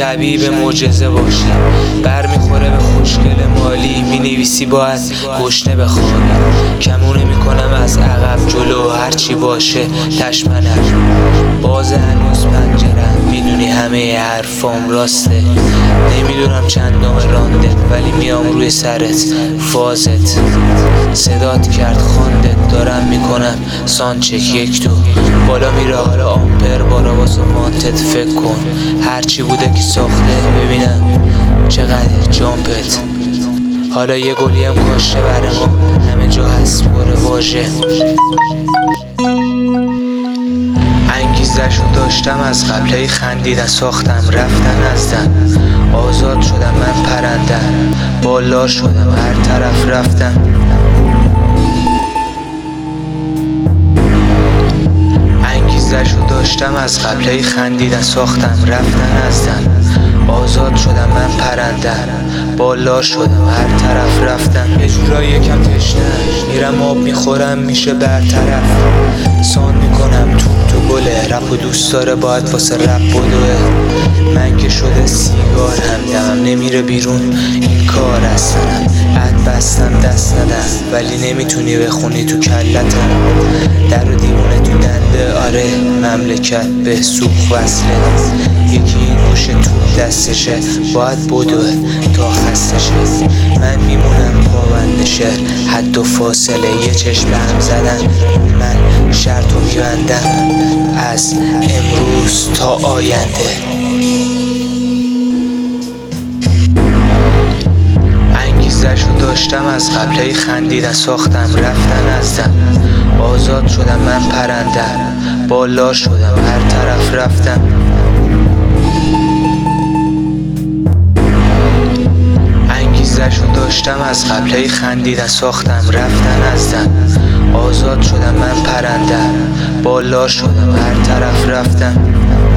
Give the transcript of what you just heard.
شبیه به معجزه باشی، برمیخوره به خوشگل مالی، مینویسی باید گشنه بخوابی، کمونه میکنم از عقب جلو، هرچی باشه تشمنم، باز هنوز پنجرم، میدونی همه حرفام راسته، نمیدونم چندم راندت ولی میام روی سرت فازت، صدات کرد خواندت، دارم میکنم سانچک یک دو، بالا میره حالا آمپر بارا واسه وانتت، فکر کن هرچی بوده که ساخته، ببینم چقدر جامپت، حالا یه گلی هم کاشته بر ما، همه جا هست پر واژه، انگیزشو داشتم از قبل، خندیدن ساختم رفتن ازدم، آزاد شدم من پرندم، بالا شدم هر طرف رفتم، انگیزشو داشتم از قبل، خندیدن ساختم رفتن ازدم، آزاد شدم من پرندم، بالا شدم هر طرف رفتم، یه جورایی یکم تشنه میرم آب میخورم میشه برطرف، سان میکنم تو گله، رپ و دوست داره باید واسه رپ بدوه، من که شده سیگار همدمم نمیره بیرون این کار هستنم، عد بستم دست ندم ولی نمیتونی بخونی تو کلتم، در و دیوونه تو دنده، آره مملکت به سوق وصله، یکی این گوشه تو دستشه باید بدوه تا خسته شه، من میمونم پابند شهر حد و فاصله، یه چشم هم زدن من شرطو میبندم از امروز تا آینده، انگیزشو داشتم از قبل، خندیدن ساختم رفتن ازدم، آزاد شدم من پرندم، بالا شدم هر طرف رفتم، انگیزشو داشتم از قبل، خندیدن ساختم رفتن ازدم، آزاد شدم من پرندم، بالا شدم هر طرف رفتم.